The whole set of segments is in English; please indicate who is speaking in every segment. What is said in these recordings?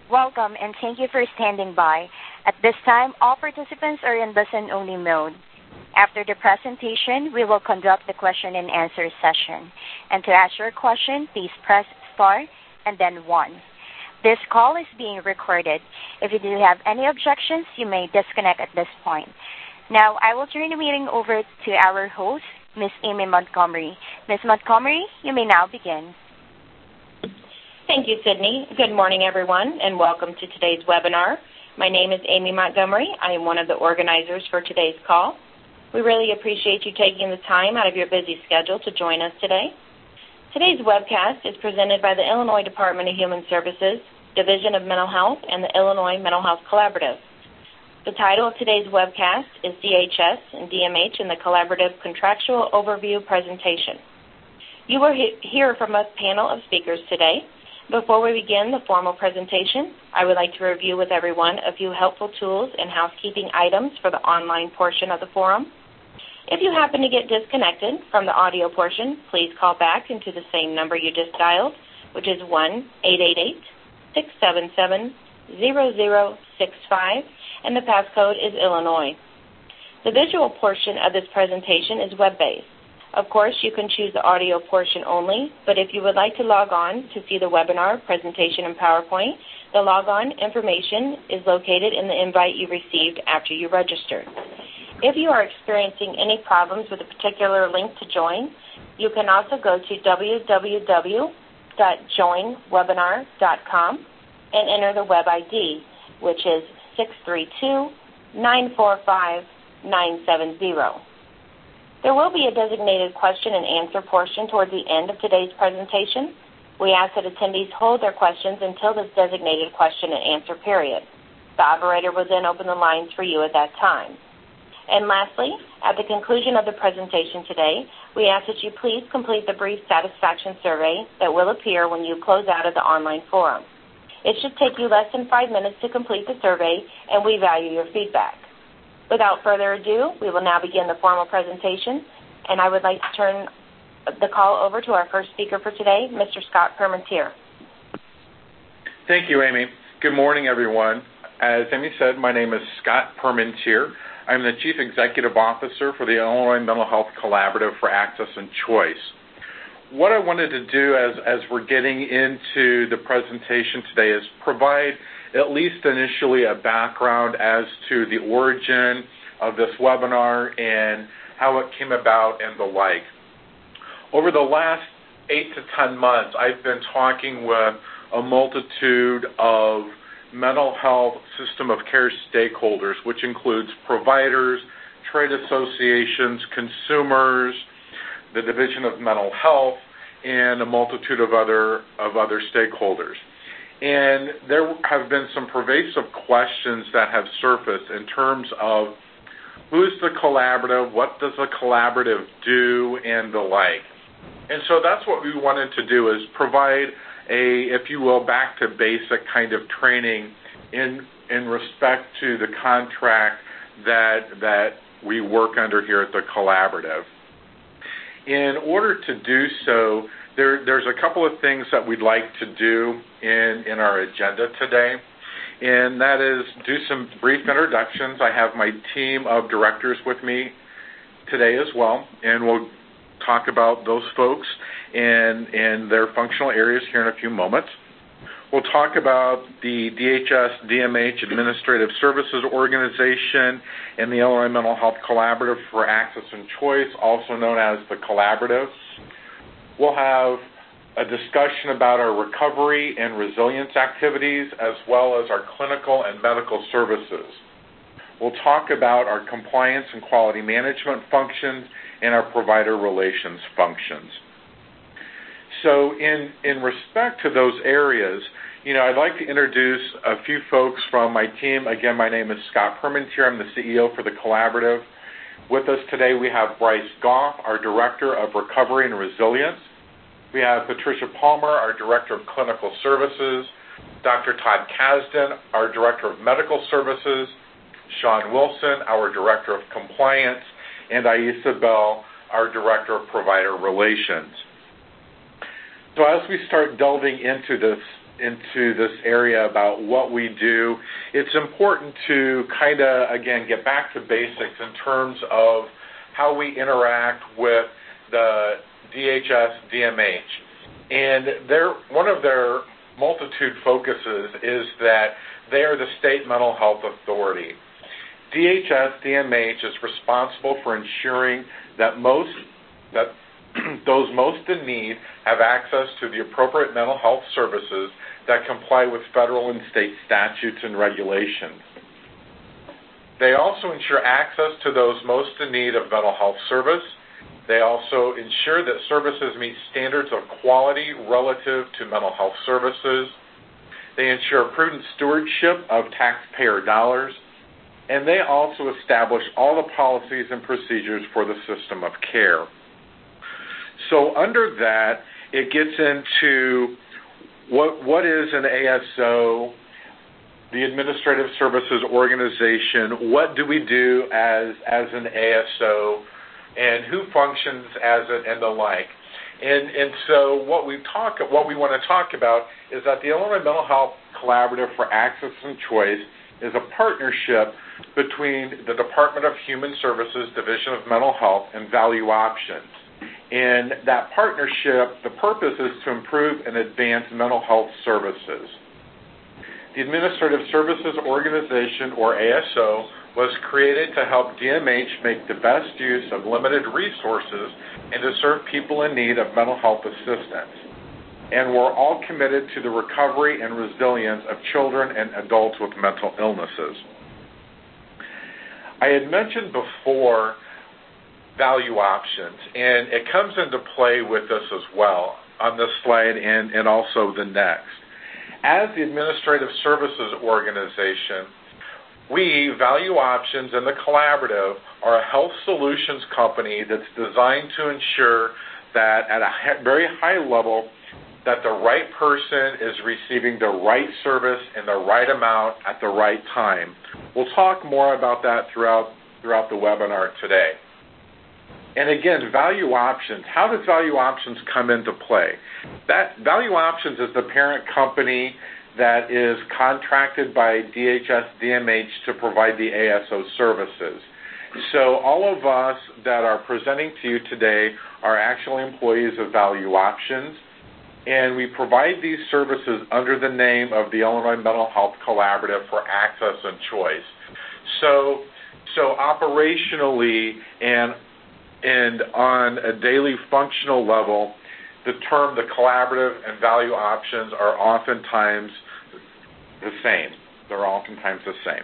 Speaker 1: Welcome, and thank you for standing by. At this time, all participants are in listen-only mode. After the presentation, we will conduct the question-and-answer session. And to ask your question, please press star and then 1. This call is being recorded. If you do have any objections, you may disconnect at this point. Now, I will turn the meeting over to our host, Ms. Amy Montgomery. Ms. Montgomery, you may now begin.
Speaker 2: Thank you, Sydney. Good morning, everyone, and welcome to today's webinar. My name is Amy Montgomery. I am one of the organizers for today's call. We really appreciate you taking the time out of your busy schedule to join us today. Today's webcast is presented by the Illinois Department of Human Services, Division of Mental Health, and the Illinois Mental Health Collaborative. The title of today's webcast is DHS and DMH in the Collaborative Contractual Overview Presentation. You will hear from a panel of speakers today. Before we begin the formal presentation, I would like to review with everyone a few helpful tools and housekeeping items for the online portion of the forum. If you happen to get disconnected from the audio portion, please call back into the same number you just dialed, which is 1-888-677-0065, and the passcode is Illinois. The visual portion of this presentation is web-based. Of course, you can choose the audio portion only, but if you would like to log on to see the webinar, presentation, and PowerPoint, the log-on information is located in the invite you received after you registered. If you are experiencing any problems with a particular link to join, you can also go to www.joinwebinar.com and enter the web ID, which is 632-945-970. There will be a designated question and answer portion toward the end of today's presentation. We ask that attendees hold their questions until this designated question and answer period. The operator will then open the lines for you at that time. And lastly, at the conclusion of the presentation today, we ask that you please complete the brief satisfaction survey that will appear when you close out of the online forum. It should take you less than 5 minutes to complete the survey, and we value your feedback. Without further ado, we will now begin the formal presentation, and I would like to turn the call over to our first speaker for today, Mr. Scott Parmentier.
Speaker 3: Thank you, Amy. Good morning, everyone. As Amy said, my name is Scott Parmentier. I'm the Chief Executive Officer for the Illinois Mental Health Collaborative for Access and Choice. What I wanted to do as we're getting into the presentation today is provide at least initially a background as to the origin of this webinar and how it came about and the like. Over the last 8 to 10 months, I've been talking with a multitude of mental health system of care stakeholders, which includes providers, trade associations, consumers, the Division of Mental Health, and a multitude of other stakeholders. And there have been some pervasive questions that have surfaced in terms of who's the collaborative, what does the collaborative do, and the like. And so that's what we wanted to do, is provide a, if you will, back to basic kind of training in respect to the contract that we work under here at the collaborative. In order to do so, there's a couple of things that we'd like to do in our agenda today, and that is do some brief introductions. I have my team of directors with me today as well, and we'll talk about those folks and their functional areas here in a few moments. We'll talk about the DHS DMH Administrative Services Organization and the Illinois Mental Health Collaborative for Access and Choice, also known as the Collaborative. We'll have a discussion about our recovery and resilience activities, as well as our clinical and medical services. We'll talk about our compliance and quality management functions and our provider relations functions. So in respect to those areas, I'd like to introduce a few folks from my team. Again, my name is Scott Parmentier. I'm the CEO for the Collaborative. With us today, we have Bryce Goff, our Director of Recovery and Resilience. We have Patricia Palmer, our Director of Clinical Services, Dr. Todd Kasdan, our Director of Medical Services, Sean Wilson, our Director of Compliance, and Aisa Bell, our Director of Provider Relations. So as we start delving into this into this area about what we do, it's important to kind of, again, get back to basics in terms of how we interact with the DHS DMH. And one of their multitude focuses is that they are the state mental health authority. DHS DMH is responsible for ensuring that those most in need have access to the appropriate mental health services that comply with federal and state statutes and regulations. They also ensure access to those most in need of mental health service. They also ensure that services meet standards of quality relative to mental health services. They ensure prudent stewardship of taxpayer dollars. And they also establish all the policies and procedures for the system of care. So under that, it gets into what is an ASO, the Administrative Services Organization, what do we do as an ASO, and who functions as it, and the like. And so what we want to talk about is that the Illinois Mental Health Collaborative for Access and Choice is a partnership between the Department of Human Services Division of Mental Health and Value Options. And that partnership, the purpose is to improve and advance mental health services. The Administrative Services Organization, or ASO, was created to help DMH make the best use of limited resources and to serve people in need of mental health assistance. And we're all committed to the recovery and resilience of children and adults with mental illnesses. I had mentioned before value options, and it comes into play with this as well on this slide and also the next. As the Administrative Services Organization, we, Value Options and the Collaborative, are a health solutions company that's designed to ensure that at a very high level that the right person is receiving the right service in the right amount at the right time. We'll talk more about that throughout the webinar today. And again, Value Options. How does Value Options come into play? Value Options is the parent company that is contracted by DHS DMH to provide the ASO services. So all of us that are presenting to you today are actually employees of Value Options, and we provide these services under the name of the Illinois Mental Health Collaborative for Access and Choice. So operationally and on a daily functional level, the term the collaborative and Value Options are oftentimes the same. They're oftentimes the same.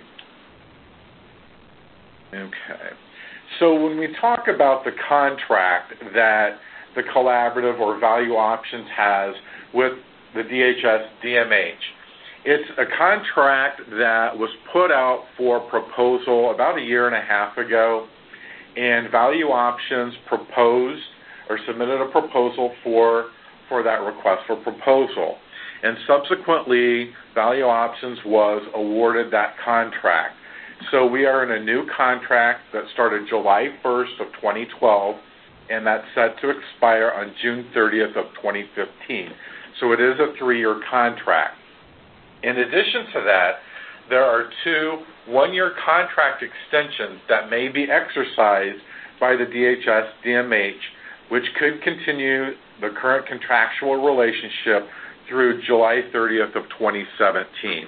Speaker 3: Okay. So when we talk about the contract that the collaborative or Value Options has with the DHS DMH, it's a contract that was put out for proposal about a year and a half ago, and Value Options proposed or submitted a proposal for that request for proposal. And subsequently, Value Options was awarded that contract. So we are in a new contract that started July 1st of 2012, and that's set to expire on June 30th of 2015. So it is a 3-year contract. In addition to that, there are 2 one-year contract extensions that may be exercised by the DHS DMH, which could continue the current contractual relationship through July 30th of 2017.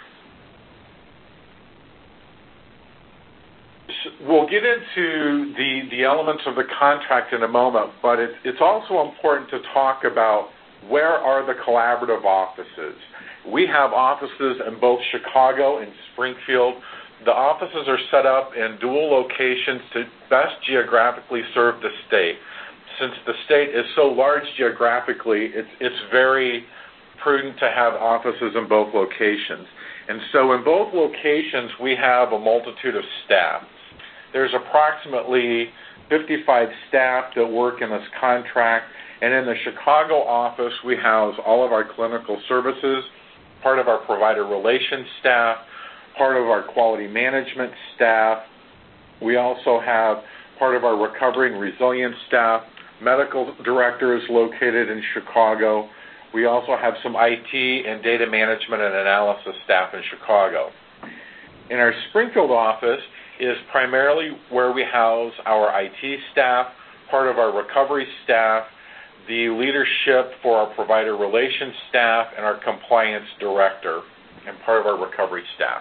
Speaker 3: We'll get into the elements of the contract in a moment, but it's also important to talk about where are the collaborative offices. We have offices in both Chicago and Springfield. The offices are set up in dual locations to best geographically serve the state. Since the state is so large geographically, it's very prudent to have offices in both locations. And so in both locations, we have a multitude of staff. There's approximately 55 staff that work in this contract, and in the Chicago office, we house all of our clinical services, part of our provider relations staff, part of our quality management staff. We also have part of our recovery and resilience staff. Medical director is located in Chicago. We also have some IT and data management and analysis staff in Chicago. In our Springfield office is primarily where we house our IT staff, part of our recovery staff, the leadership for our provider relations staff, and our compliance director, and part of our recovery staff.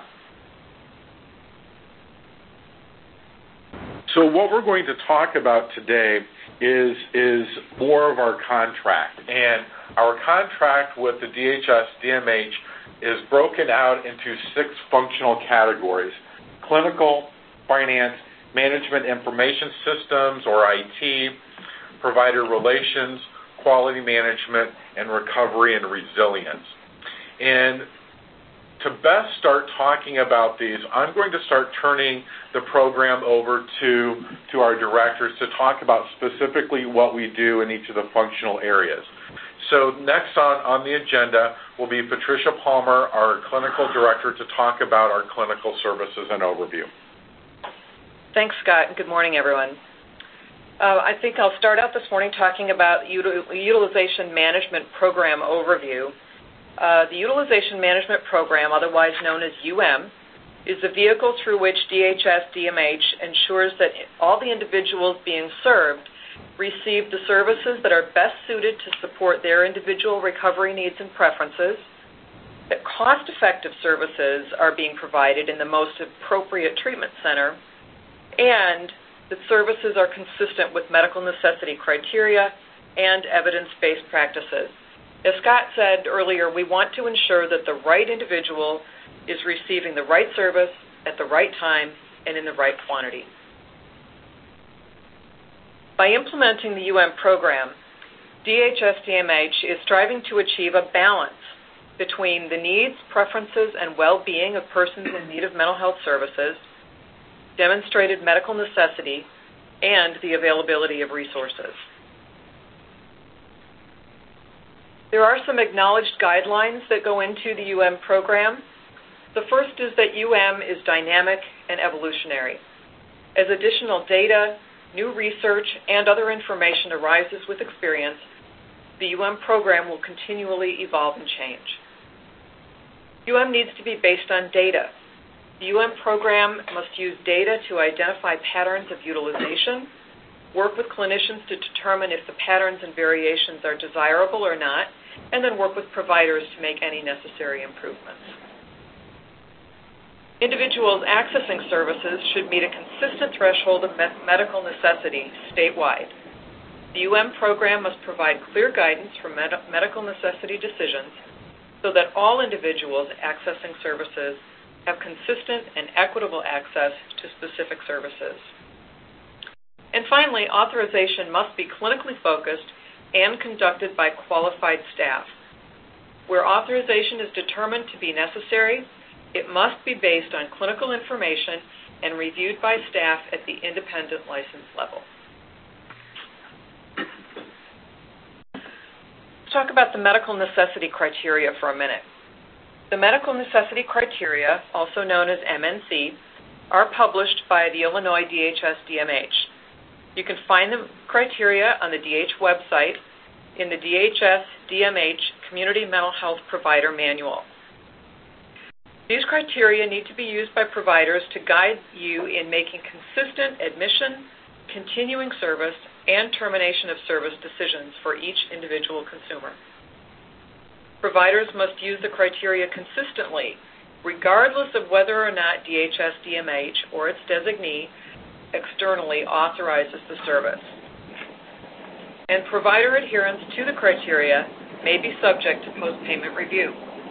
Speaker 3: So what we're going to talk about today is more of our contract. And our contract with the DHS-DMH is broken out into 6 functional categories: clinical, finance, management information systems, or IT, provider relations, quality management, and recovery and resilience. And to best start talking about these, I'm going to start turning the program over to our directors to talk about specifically what we do in each of the functional areas. So next on the agenda will be Patricia Palmer, our clinical director, to talk about our clinical services and overview.
Speaker 4: Thanks, Scott, and good morning, everyone. I think I'll start out this morning talking about Utilization Management Program overview. The Utilization Management Program, otherwise known as is a vehicle through which DHS-DMH ensures that all the individuals being served receive the services that are best suited to support their individual recovery needs and preferences, that cost-effective services are being provided in the most appropriate treatment center, and that services are consistent with medical necessity criteria and evidence-based practices. As Scott said earlier, we want to ensure that the right individual is receiving the right service at the right time and in the right quantity. By implementing the program, DHS-DMH is striving to achieve a balance between the needs, preferences, and well-being of persons in need of mental health services, demonstrated medical necessity, and the availability of resources. There are some acknowledged guidelines that go into the program. The first is that is dynamic and evolutionary. As additional data, new research, and other information arises with experience, the program will continually evolve and change. Needs to be based on data. The program must use data to identify patterns of utilization, work with clinicians to determine if the patterns and variations are desirable or not, and then work with providers to make any necessary improvements. Individuals accessing services should meet a consistent threshold of medical necessity statewide. The program must provide clear guidance for medical necessity decisions so that all individuals accessing services have consistent and equitable access to specific services. And finally, authorization must be clinically focused and conducted by qualified staff. Where authorization is determined to be necessary, it must be based on clinical information and reviewed by staff at the independent license level. Let's talk about the medical necessity criteria for a minute. The medical necessity criteria, also known as MNC, are published by the Illinois DHS-DMH. You can find the criteria on the DH website in the DHS-DMH Community Mental Health Provider Manual. These criteria need to be used by providers to guide you in making consistent admission, continuing service, and termination of service decisions for each individual consumer. Providers must use the criteria consistently, regardless of whether or not DHS-DMH or its designee externally authorizes the service. And provider adherence to the criteria may be subject to post-payment review.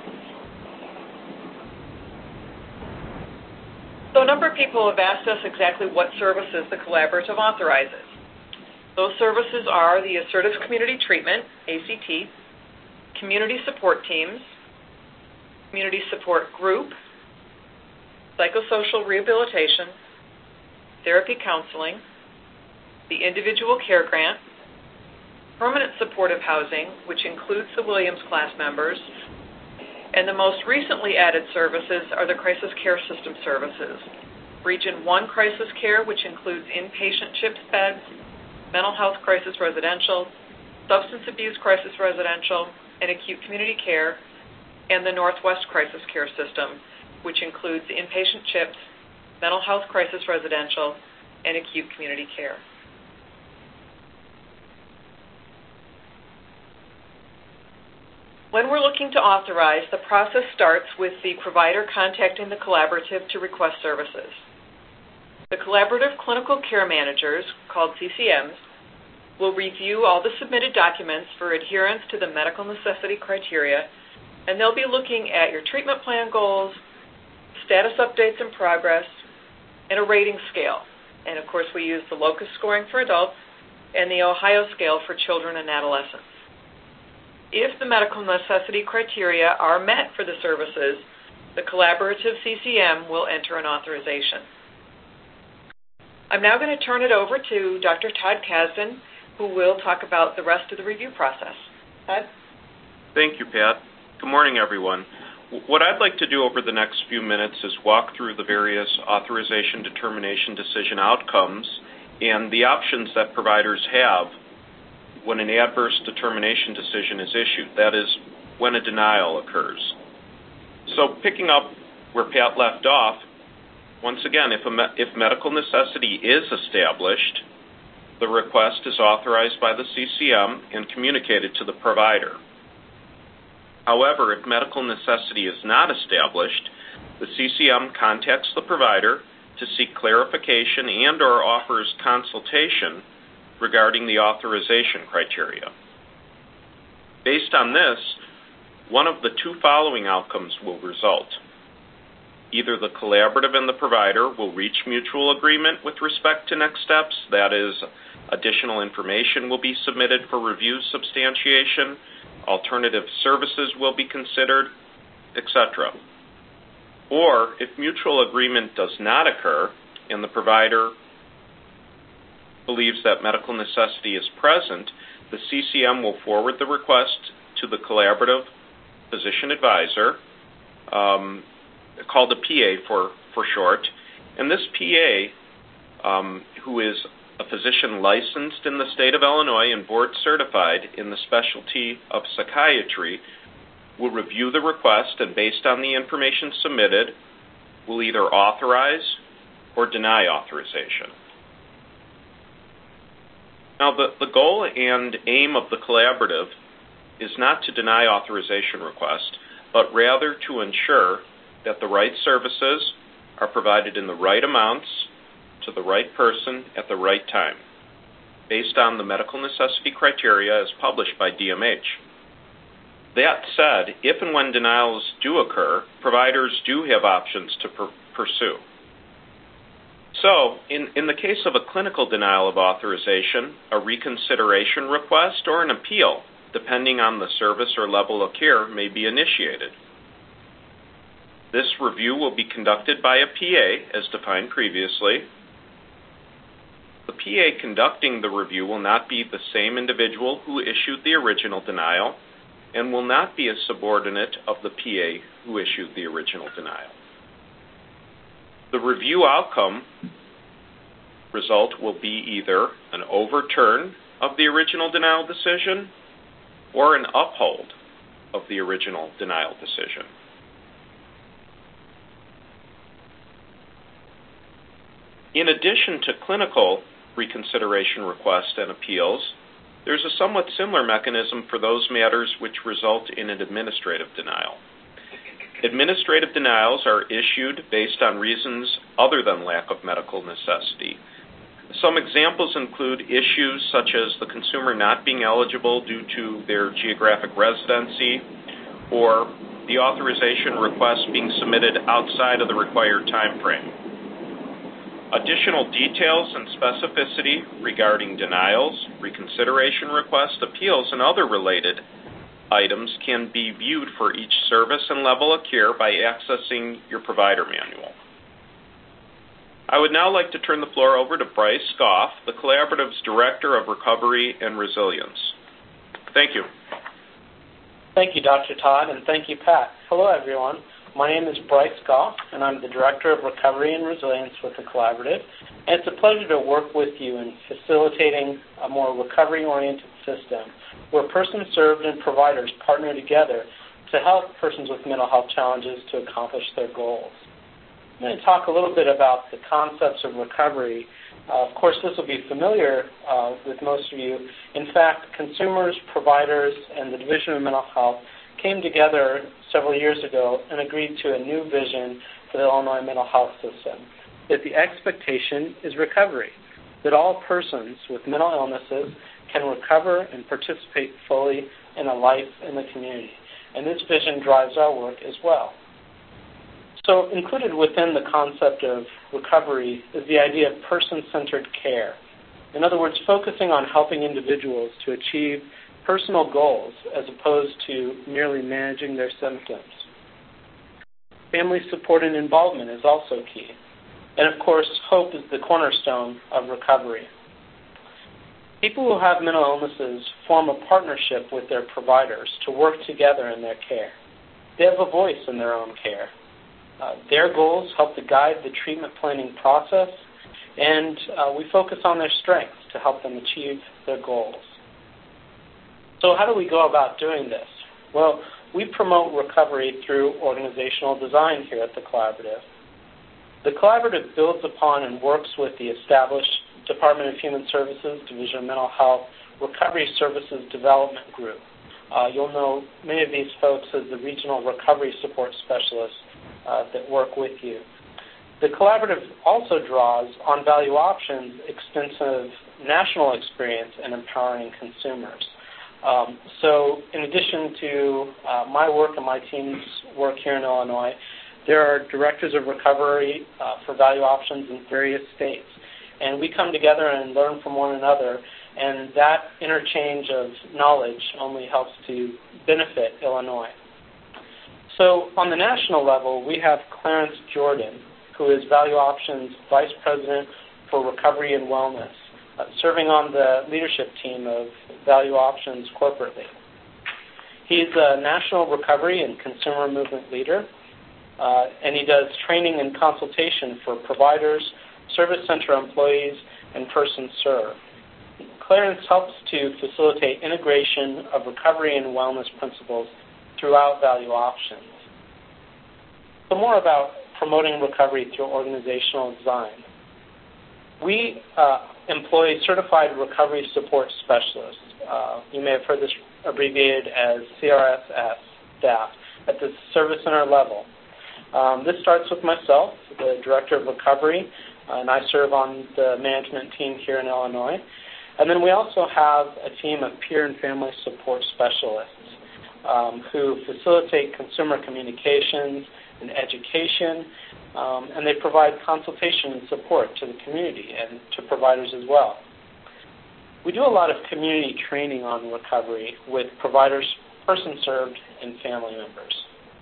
Speaker 4: So a number of people have asked us exactly what services the collaborative authorizes. Those services are the Assertive Community Treatment, ACT, community support teams, community support group, psychosocial rehabilitation, therapy counseling, the individual care grant, permanent supportive housing, which includes the Williams class members, and the most recently added services are the crisis care system services. Region 1 crisis care, which includes inpatient CHIPS beds, mental health crisis residential, substance abuse crisis residential, and acute community care, and the Northwest Crisis Care System, which includes inpatient CHIPS, mental health crisis residential, and acute community care. When we're looking to authorize, the process starts with the provider contacting the collaborative to request services. The collaborative clinical care managers, called CCMs, will review all the submitted documents for adherence to the medical necessity criteria, and they'll be looking at your treatment plan goals, status updates and progress, and a rating scale. And of course, we use the LOCUS scoring for adults and the Ohio scale for children and adolescents. If the medical necessity criteria are met for the services, the collaborative CCM will enter an authorization. I'm now going to turn it over to Dr. Todd Kasdan, who will talk about the rest of the review process. Todd?
Speaker 5: Thank you, Pat. Good morning, everyone. What I'd like to do over the next few minutes is walk through the various authorization determination decision outcomes and the options that providers have when an adverse determination decision is issued, that is, when a denial occurs. So picking up where Pat left off, once again, if medical necessity is established, the request is authorized by the CCM and communicated to the provider. However, if medical necessity is not established, the CCM contacts the provider to seek clarification and/or offers consultation regarding the authorization criteria. Based on this, one of the two following outcomes will result. Either the collaborative and the provider will reach mutual agreement with respect to next steps, that is, additional information will be submitted for review substantiation, alternative services will be considered, etc. Or, if mutual agreement does not occur and the provider believes that medical necessity is present, the CCM will forward the request to the collaborative physician advisor, called a PA for short. And this PA, who is a physician licensed in the state of Illinois and board certified in the specialty of psychiatry, will review the request and, based on the information submitted, will either authorize or deny authorization. Now, the goal and aim of the collaborative is not to deny authorization request, but rather to ensure that the right services are provided in the right amounts to the right person at the right time, based on the medical necessity criteria as published by DMH. That said, if and when denials do occur, providers do have options to pursue. So, in the case of a clinical denial of authorization, a reconsideration request or an appeal, depending on the service or level of care, may be initiated. This review will be conducted by a PA, as defined previously. The PA conducting the review will not be the same individual who issued the original denial and will not be a subordinate of the PA who issued the original denial. The review outcome result will be either an overturn of the original denial decision or an uphold of the original denial decision. In addition to clinical reconsideration requests and appeals, there's a somewhat similar mechanism for those matters which result in an administrative denial. Administrative denials are issued based on reasons other than lack of medical necessity. Some examples include issues such as the consumer not being eligible due to their geographic residency, or the authorization request being submitted outside of the required time frame. Additional details and specificity regarding denials, reconsideration requests, appeals, and other related items can be viewed for each service and level of care by accessing your provider manual. I would now like to turn the floor over to Bryce Goff, the Collaborative's Director of Recovery and Resilience. Thank you.
Speaker 6: Thank you, Dr. Todd, and thank you, Pat. Hello, everyone. My name is Bryce Goff, and I'm the Director of Recovery and Resilience with the Collaborative. And it's a pleasure to work with you in facilitating a more recovery-oriented system where persons served and providers partner together to help persons with mental health challenges to accomplish their goals. I'm going to talk a little bit about the concepts of recovery. Of course, this will be familiar with most of you. In fact, consumers, providers, and the Division of Mental Health came together several years ago and agreed to a new vision for the Illinois mental health system, that the expectation is recovery, that all persons with mental illnesses can recover and participate fully in a life in the community. And this vision drives our work as well. So included within the concept of recovery is the idea of person-centered care. In other words, focusing on helping individuals to achieve personal goals as opposed to merely managing their symptoms. Family support and involvement is also key. And of course, hope is the cornerstone of recovery. People who have mental illnesses form a partnership with their providers to work together in their care. They have a voice in their own care. Their goals help to guide the treatment planning process, and we focus on their strengths to help them achieve their goals. So how do we go about doing this? Well, we promote recovery through organizational design here at the Collaborative. The Collaborative builds upon and works with the established Department of Human Services, Division of Mental Health, Recovery Services Development Group. You'll know many of these folks as the Regional Recovery Support Specialists that work with you. The Collaborative also draws on Value Options' extensive national experience in empowering consumers. So in addition to my work and my team's work here in Illinois, there are directors of recovery for Value Options in various states. And we come together and learn from one another, and that interchange of knowledge only helps to benefit Illinois. So on the national level, we have Clarence Jordan, who is Value Options Vice President for Recovery and Wellness, serving on the leadership team of Value Options corporately. He's a national recovery and consumer movement leader, and he does training and consultation for providers, service center employees, and persons served. Clarence helps to facilitate integration of recovery and wellness principles throughout Value Options. So more about promoting recovery through organizational design. We employ certified recovery support specialists. You may have heard this abbreviated as CRSS staff at the service center level. This starts with myself, the Director of Recovery, and I serve on the management team here in Illinois. And then we also have a team of peer and family support specialists who facilitate consumer communications and education, and they provide consultation and support to the community and to providers as well. We do a lot of community training on recovery with providers, persons served, and family members.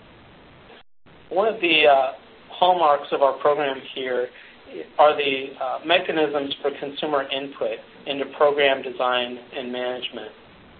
Speaker 6: One of the hallmarks of our program here are the mechanisms for consumer input into program design and management.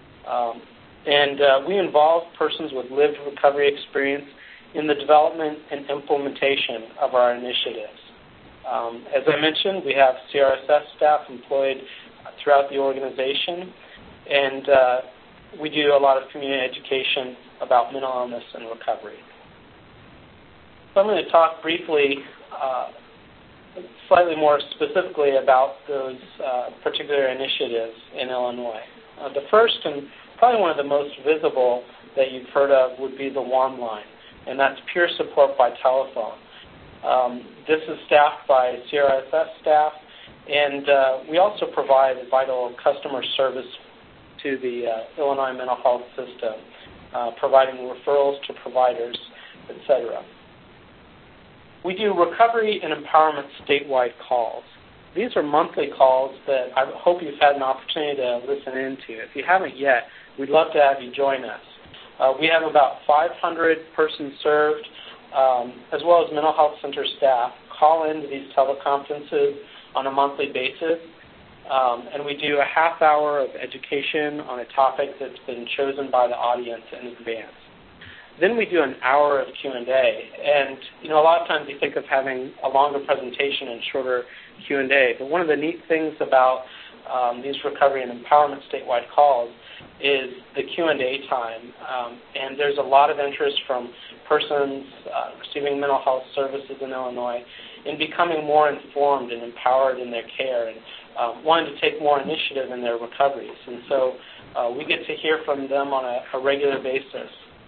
Speaker 6: We involve persons with lived recovery experience in the development and implementation of our initiatives. As I mentioned, we have CRSS staff employed throughout the organization, and we do a lot of community education about mental illness and recovery. So I'm going to talk briefly, slightly more specifically about those particular initiatives in Illinois. The first and probably one of the most visible that you've heard of would be the WARM line, and that's peer support by telephone. This is staffed by CRSS staff, and we also provide vital customer service to the Illinois mental health system, providing referrals to providers, etc. We do recovery and empowerment statewide calls. These are monthly calls that I hope you've had an opportunity to listen into. If you haven't yet, we'd love to have you join us. We have about 500 persons served, as well as mental health center staff, call into these teleconferences on a monthly basis, and we do a half hour of education on a topic that's been chosen by the audience in advance. Then we do an hour of Q&A. And, a lot of times you think of having a longer presentation and shorter Q&A. But one of the neat things about these recovery and empowerment statewide calls is the Q&A time. And there's a lot of interest from persons receiving mental health services in Illinois in becoming more informed and empowered in their care and wanting to take more initiative in their recoveries. And so we get to hear from them on a regular basis.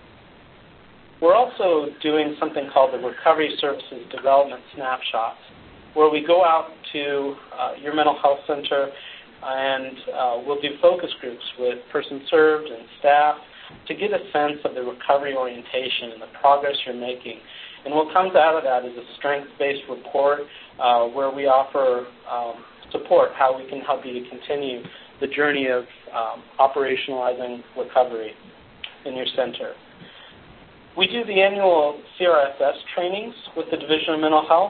Speaker 6: We're also doing something called the Recovery Services Development Snapshots, where we go out to your mental health center and we'll do focus groups with persons served and staff to get a sense of the recovery orientation and the progress you're making. And what comes out of that is a strengths-based report where we offer support, how we can help you to continue the journey of operationalizing recovery in your center. We do the annual CRSS trainings with the Division of Mental Health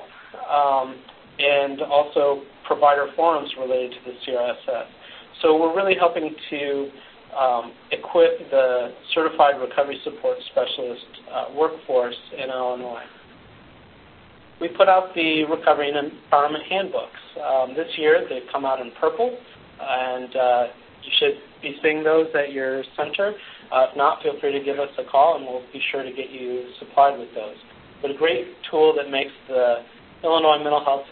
Speaker 6: and also provider forums related to the CRSS. So we're really helping to equip the Certified Recovery Support Specialist workforce in Illinois. We put out the Recovery and Empowerment Handbooks. This year they've come out in purple, and you should be seeing those at your center. If not, feel free to give us a call, and we'll be sure to get you supplied with those. But a great tool that makes the Illinois mental health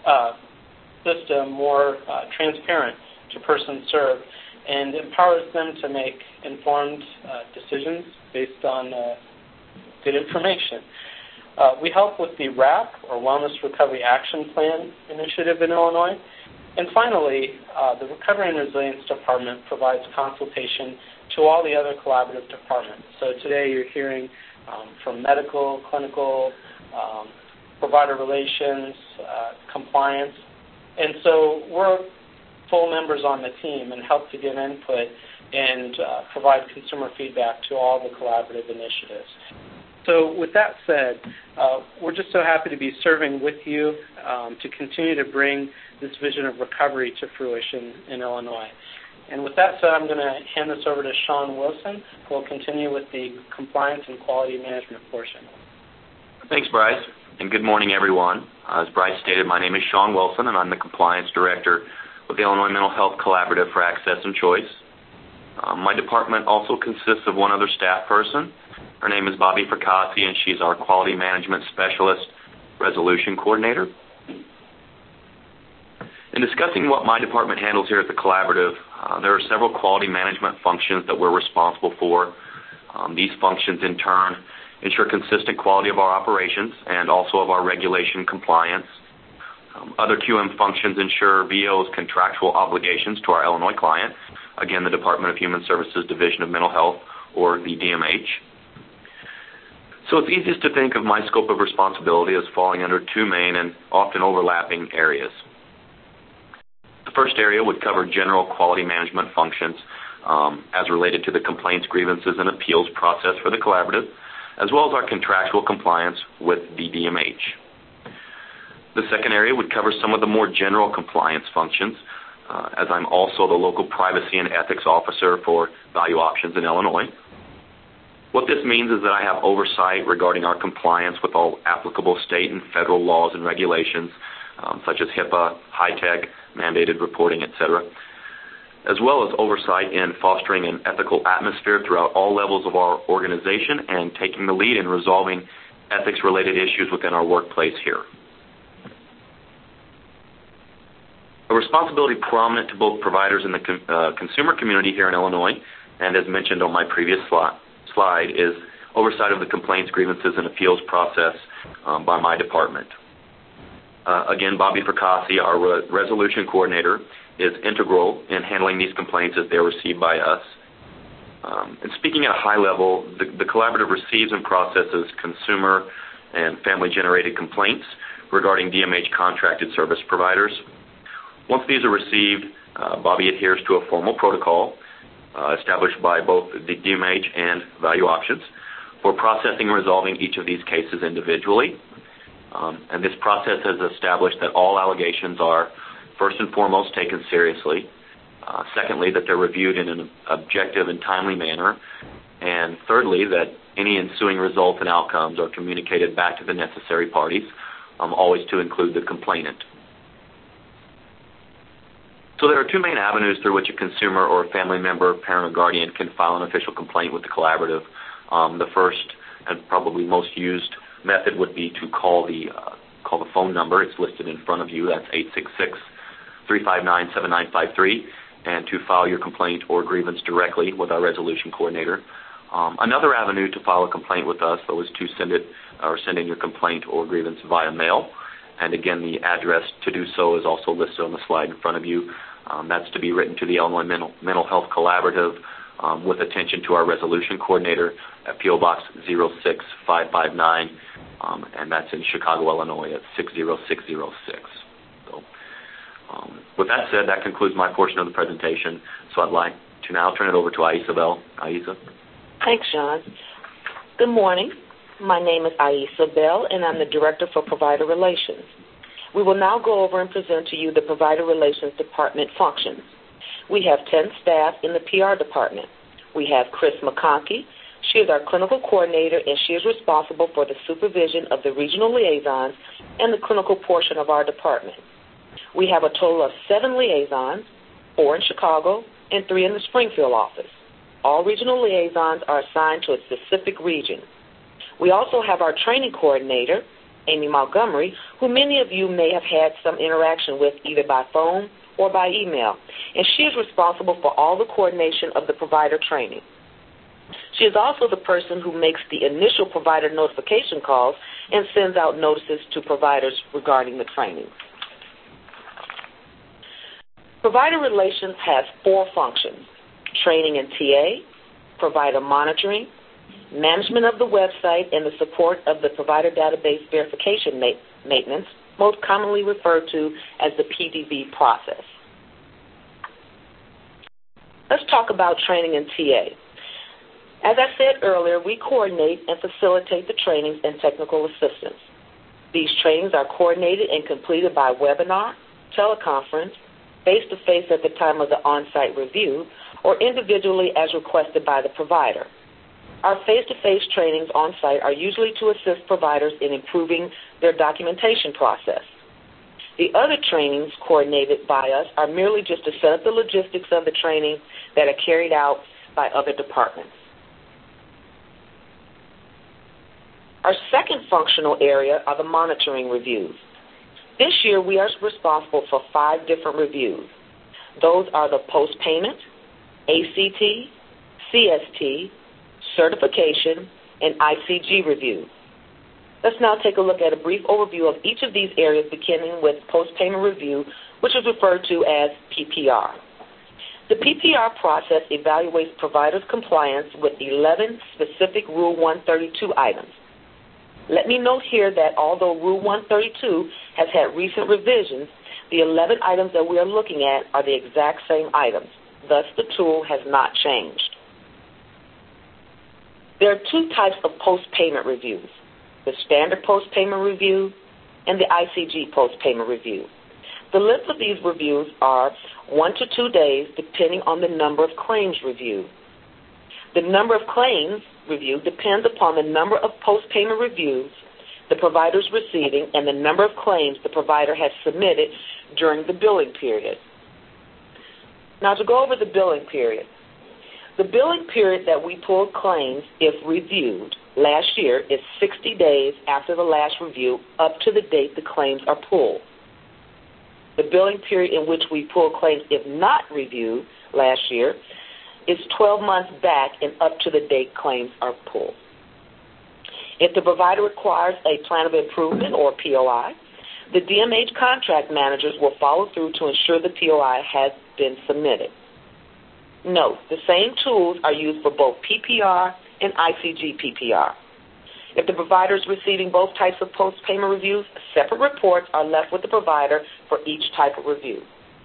Speaker 6: system more transparent to persons served and empowers them to make informed decisions based on good information. We help with the WRAP, or Wellness Recovery Action Plan initiative in Illinois. And finally, the Recovery and Resilience Department provides consultation to all the other collaborative departments. So today you're hearing from medical, clinical, provider relations, compliance. And so we're full members on the team and help to give input and provide consumer feedback to all the collaborative initiatives. So with that said, we're just so happy to be serving with you to continue to bring this vision of recovery to fruition in Illinois. And with that said, I'm going to hand this over to Sean Wilson, who will continue with the compliance and quality management portion.
Speaker 7: Thanks, Bryce, and good morning, everyone. As Bryce stated, my name is Sean Wilson, and I'm the Compliance Director with the Illinois Mental Health Collaborative for Access and Choice. My department also consists of one other staff person. Her name is Bobby Fracassi, and she's our Quality Management Specialist Resolution Coordinator. In discussing what my department handles here at the Collaborative, there are several quality management functions that we're responsible for. These functions, in turn, ensure consistent quality of our operations and also of our regulation compliance. Other QM functions ensure VO's contractual obligations to our Illinois client, again, the Department of Human Services Division of Mental Health, or the DMH. So it's easiest to think of my scope of responsibility as falling under two main and often overlapping areas. The first area would cover general quality management functions as related to the complaints, grievances, and appeals process for the Collaborative, as well as our contractual compliance with the DMH. The second area would cover some of the more general compliance functions, as I'm also the local privacy and ethics officer for Value Options in Illinois. What this means is that I have oversight regarding our compliance with all applicable state and federal laws and regulations, such as HIPAA, HITECH, mandated reporting, etc., as well as oversight in fostering an ethical atmosphere throughout all levels of our organization and taking the lead in resolving ethics-related issues within our workplace here. A responsibility prominent to both providers and the consumer community here in Illinois, and as mentioned on my previous slide, is oversight of the complaints, grievances, and appeals process by my department. Again, Bobby Fracassi, our resolution coordinator, is integral in handling these complaints as they're received by us. And speaking at a high level, the Collaborative receives and processes consumer and family-generated complaints regarding DMH contracted service providers. Once these are received, Bobby adheres to a formal protocol established by both the DMH and Value Options for processing and resolving each of these cases individually. And this process has established that all allegations are, first and foremost, taken seriously. Secondly, that they're reviewed in an objective and timely manner. And thirdly, that any ensuing results and outcomes are communicated back to the necessary parties, always to include the complainant. So there are two main avenues through which a consumer or a family member, parent, or guardian can file an official complaint with the collaborative. The first and probably most used method would be to call the phone number. It's listed in front of you. That's 866-359-7953, and to file your complaint or grievance directly with our resolution coordinator. Another avenue to file a complaint with us, though, is to send in your complaint or grievance via mail. And again, the address to do so is also listed on the slide in front of you. That's to be written to the Illinois Mental Health Collaborative with attention to our resolution coordinator at P.O. Box 06559, and that's in Chicago, Illinois at 60606. So, with that said, that concludes my portion of the presentation. So I'd like to now turn it over to Aisa Bell. Aisa.
Speaker 8: Thanks, Sean. Good morning. My name is Aisa Bell, and I'm the Director for Provider Relations. We will now go over and present to you the Provider Relations Department functions. We have 10 staff in the PR department. We have Chris McConkey. She is our clinical coordinator, and she is responsible for the supervision of the regional liaisons and the clinical portion of our department. We have a total of 7 liaisons, 4 in Chicago and 3 in the Springfield office. All regional liaisons are assigned to a specific region. We also have our training coordinator, Amy Montgomery, who many of you may have had some interaction with either by phone or by email, and she is responsible for all the coordination of the provider training. She is also the person who makes the initial provider notification calls and sends out notices to providers regarding the training. Provider Relations has 4 functions: training and TA, provider monitoring, management of the website, and the support of the provider database verification maintenance, most commonly referred to as the PDV process. Let's talk about training and TA. As I said earlier, we coordinate and facilitate the trainings and technical assistance. These trainings are coordinated and completed by webinar, teleconference, face-to-face at the time of the on-site review, or individually as requested by the provider. Our face-to-face trainings on-site are usually to assist providers in improving their documentation process. The other trainings coordinated by us are merely just to set up the logistics of the training that are carried out by other departments. Our second functional area are the monitoring reviews. This year, we are responsible for 5 different reviews. Those are the post-payment, ACT, CST, certification, and ICG review. Let's now take a look at a brief overview of each of these areas, beginning with post-payment review, which is referred to as PPR. The PPR process evaluates providers' compliance with 11 specific Rule 132 items. Let me note here that although Rule 132 has had recent revisions, the 11 items that we are looking at are the exact same items. Thus, the tool has not changed. There are 2 types of post-payment reviews: the standard post-payment review and the ICG post-payment review. The length of these reviews are 1 to 2 days, depending on the number of claims reviewed. The number of claims reviewed depends upon the number of post-payment reviews the provider is receiving and the number of claims the provider has submitted during the billing period. Now, to go over the billing period. The billing period that we pull claims, if reviewed, last year is 60 days after the last review up to the date the claims are pulled. The billing period in which we pull claims, if not reviewed last year, is 12 months back and up to the date claims are pulled. If the provider requires a plan of improvement or POI, the DMH contract managers will follow through to ensure the POI has been submitted. Note, the same tools are used for both PPR and ICG PPR. If the provider is receiving both types of post-payment reviews, separate reports are left with the provider for each type of review.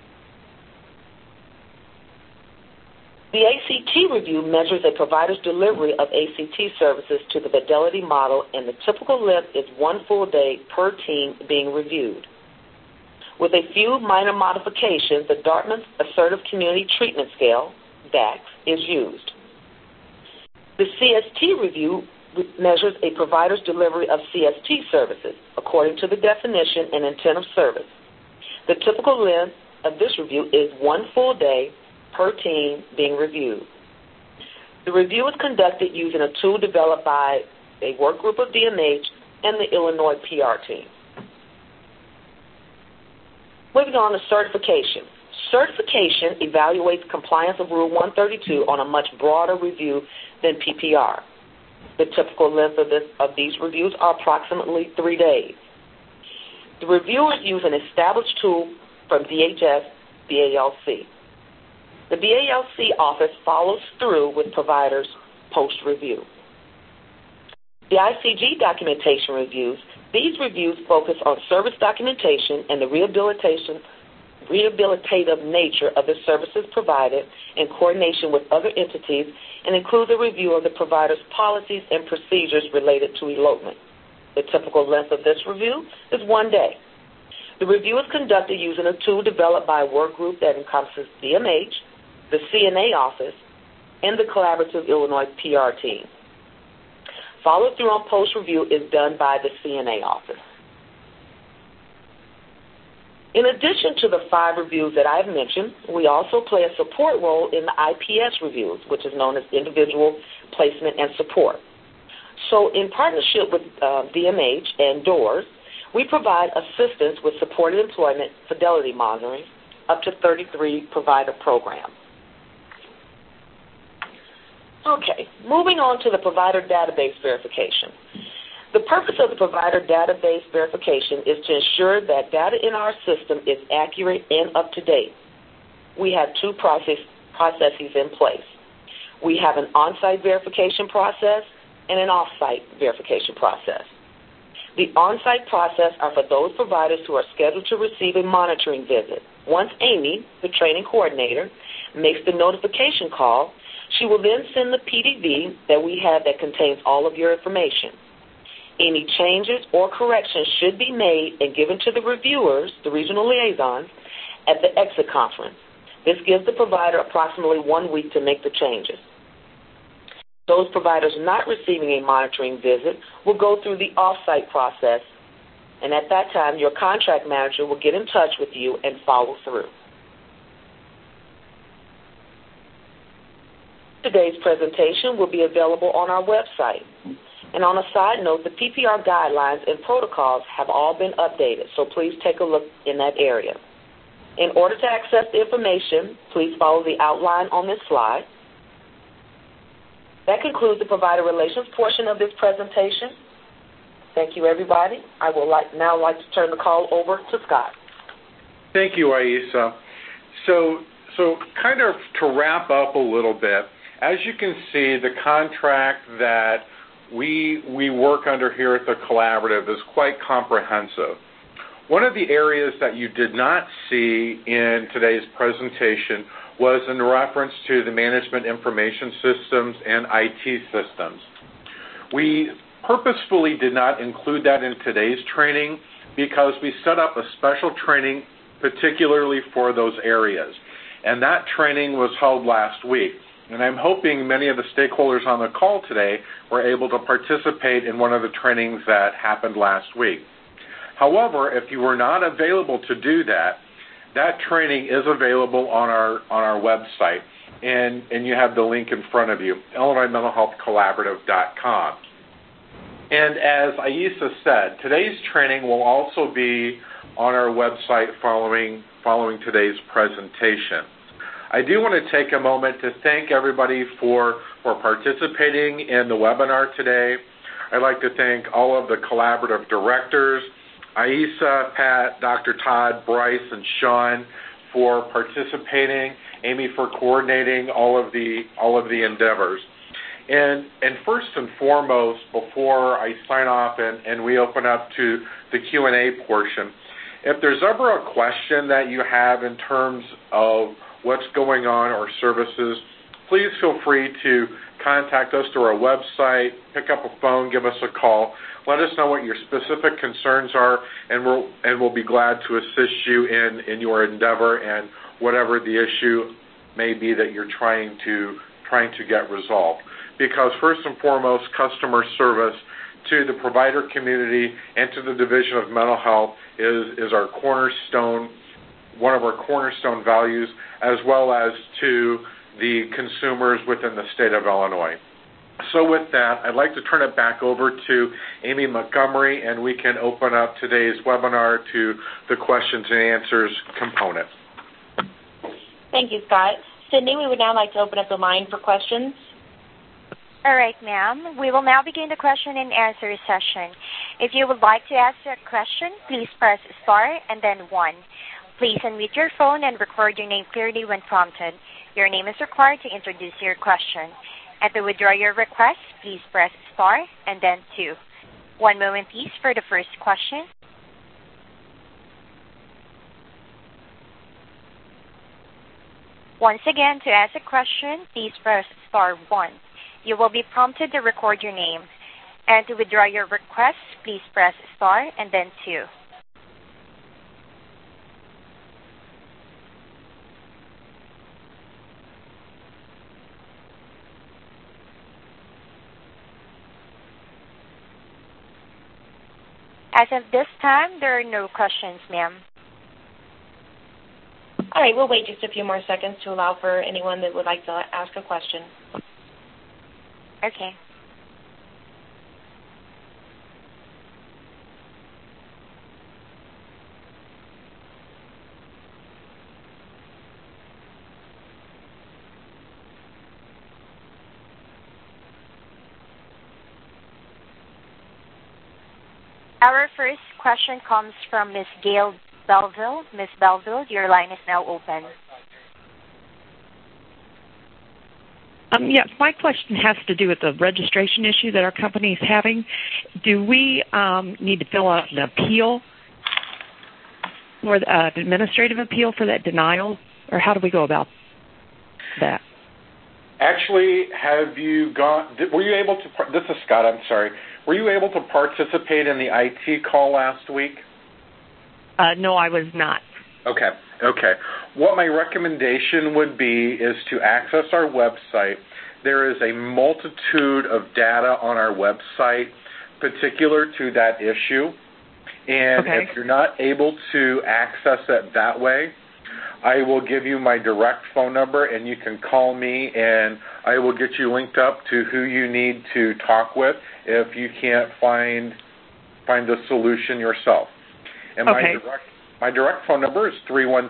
Speaker 8: The ACT review measures a provider's delivery of ACT services to the Fidelity model, and the typical length is 1 full day per team being reviewed. With a few minor modifications, the Dartmouth Assertive Community Treatment Scale, DACS, is used. The CST review measures a provider's delivery of CST services according to the definition and intent of service. The typical length of this review is 1 full day per team being reviewed. The review is conducted using a tool developed by a work group of DMH and the Illinois PR team. Moving on to certification. Certification evaluates compliance of Rule 132 on a much broader review than PPR. The typical length of these reviews are approximately 3 days. The reviewers use an established tool from DHS BALC. The BALC office follows through with providers post-review. The ICG documentation reviews. These reviews focus on service documentation and the rehabilitative nature of the services provided in coordination with other entities and include a review of the provider's policies and procedures related to elopement. The typical length of this review is 1 day. The review is conducted using a tool developed by a work group that encompasses DMH, the CNA office, and the collaborative Illinois PR team. Follow-through on post-review is done by the CNA office. In addition to the 5 reviews that I've mentioned, we also play a support role in the IPS reviews, which is known as Individual Placement and Support. So in partnership with DMH and DOORS, we provide assistance with supported employment fidelity monitoring up to 33 provider programs. Okay, moving on to the provider database verification. The purpose of the provider database verification is to ensure that data in our system is accurate and up to date. We have 2 processes in place. We have an on-site verification process and an off-site verification process. The on-site process are for those providers who are scheduled to receive a monitoring visit. Once Amy, the training coordinator, makes the notification call, she will then send the PDV that we have that contains all of your information. Any changes or corrections should be made and given to the reviewers, the regional liaisons, at the exit conference. This gives the provider approximately 1 week to make the changes. Those providers not receiving a monitoring visit will go through the off-site process, and at that time, your contract manager will get in touch with you and follow through. Today's presentation will be available on our website. And on a side note, the PPR guidelines and protocols have all been updated, so please take a look in that area. In order to access the information, please follow the outline on this slide. That concludes the provider relations portion of this presentation. Thank you, everybody. I would now like to turn the call over to Scott.
Speaker 3: Thank you, Aisa. So kind of to wrap up a little bit, as you can see, the contract that we work under here at the Collaborative is quite comprehensive. One of the areas that you did not see in today's presentation was in reference to the management information systems and IT systems. We purposefully did not include that in today's training because we set up a special training particularly for those areas. And that training was held last week. And I'm hoping many of the stakeholders on the call today were able to participate in one of the trainings that happened last week. However, if you were not available to do that, that training is available on our website, and you have the link in front of you, IllinoisMentalHealthCollaborative.com. And as Aisa said, today's training will also be on our website following today's presentation. I do want to take a moment to thank everybody for participating in the webinar today. I'd like to thank all of the Collaborative directors, Aisa, Pat, Dr. Todd, Bryce, and Sean for participating, Amy for coordinating all of the endeavors. And first and foremost, before I sign off and we open up to the Q&A portion, if there's ever a question that you have in terms of what's going on or services, please feel free to contact us through our website, pick up a phone, give us a call. Let us know what your specific concerns are, and we'll be glad to assist you in your endeavor and whatever the issue may be that you're trying to get resolved. because first and foremost, customer service to the provider community and to the Division of Mental Health is our cornerstone, one of our cornerstone values, as well as to the consumers within the state of Illinois. So with that, I'd like to turn it back over to Amy Montgomery, and we can open up today's webinar to the questions and answers component.
Speaker 2: Thank you, Scott. Sydney, we would now like to open up the line for questions.
Speaker 1: All right, ma'am. We will now begin the question and answer session. If you would like to ask a question, please press star and then 1. Please unmute your phone and record your name clearly when prompted. Your name is required to introduce your question. And to withdraw your request, please press star and then 2. One moment, please, for the first question. Once again, to ask a question, please press star 1. You will be prompted to record your name. And to withdraw your request, please press star and then 2. As of this time, there are no questions, ma'am.
Speaker 2: All right, we'll wait just a few more seconds to allow for anyone that would like to ask a question.
Speaker 1: Okay. Our first question comes from Ms. Gail Belville. Ms. Belville, your line is now open.
Speaker 9: Yes, my question has to do with the registration issue that our company is having. Do we need to fill out an appeal, or an administrative appeal for that denial, or how do we go about that?
Speaker 3: Actually, were you able to, this is Scott, I'm sorry, were you able to participate in the IT call last week?
Speaker 9: No, I was not.
Speaker 3: Okay. What my recommendation would be is to access our website. There is a multitude of data on our website particular to that issue. And
Speaker 9: okay.
Speaker 3: If you're not able to access it that way, I will give you my direct phone number, and you can call me, and I will get you linked up to who you need to talk with if you can't find the solution yourself. And
Speaker 9: okay.
Speaker 3: My direct phone number is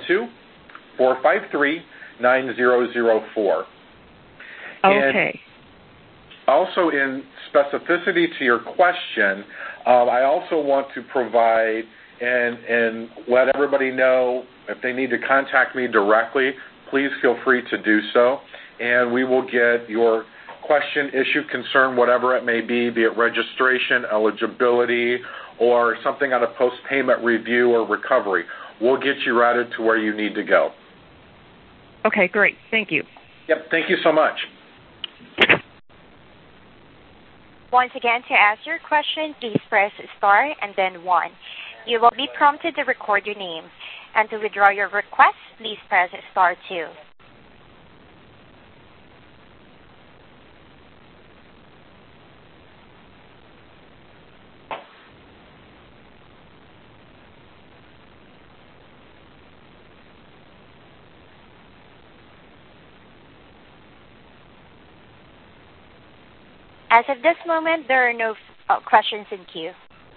Speaker 3: 312-453-9004.
Speaker 9: Okay.
Speaker 3: And also, in specificity to your question, I also want to provide and let everybody know if they need to contact me directly, please feel free to do so, and we will get your question, issue, concern, whatever it may be it registration, eligibility, or something on a post-payment review or recovery. We'll get you routed to where you need to go.
Speaker 9: Okay, great. Thank you.
Speaker 3: Yep, thank you so much.
Speaker 1: Once again, to ask your question, please press star and then 1. You will be prompted to record your name. And to withdraw your request, please press star 2. As of this moment, there are no questions in queue.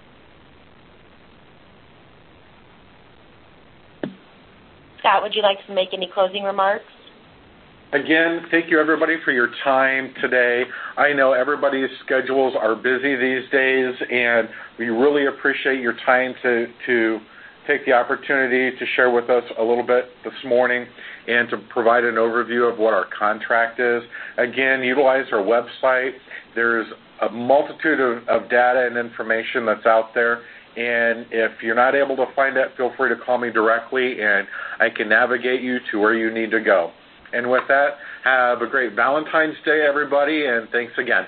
Speaker 2: Scott, would you like to make any closing remarks?
Speaker 3: Again, thank you, everybody, for your time today. I know everybody's schedules are busy these days, and we really appreciate your time to take the opportunity to share with us a little bit this morning and to provide an overview of what our contract is. Again, utilize our website. There's a multitude of data and information that's out there. And if you're not able to find it, feel free to call me directly, and I can navigate you to where you need to go. And with that, have a great Valentine's Day, everybody, and thanks again.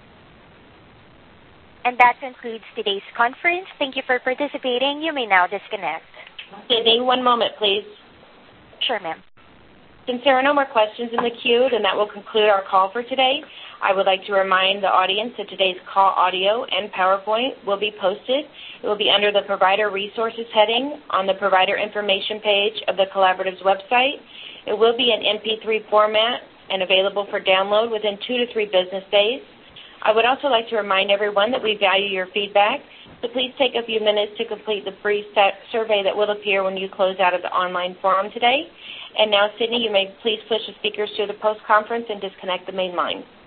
Speaker 1: And that concludes today's conference. Thank you for participating. You may now disconnect.
Speaker 2: Sydney, one moment, please.
Speaker 1: Sure, ma'am.
Speaker 2: Since there are no more questions in the queue, then that will conclude our call for today. I would like to remind the audience that today's call audio and PowerPoint will be posted. It will be under the Provider Resources heading on the Provider Information page of the Collaborative's website. It will be in MP3 format and available for download within 2 to 3 business days. I would also like to remind everyone that we value your feedback, so please take a few minutes to complete the brief survey that will appear when you close out of the online forum today. And now, Sydney, you may please push the speakers to the post-conference and disconnect the main line.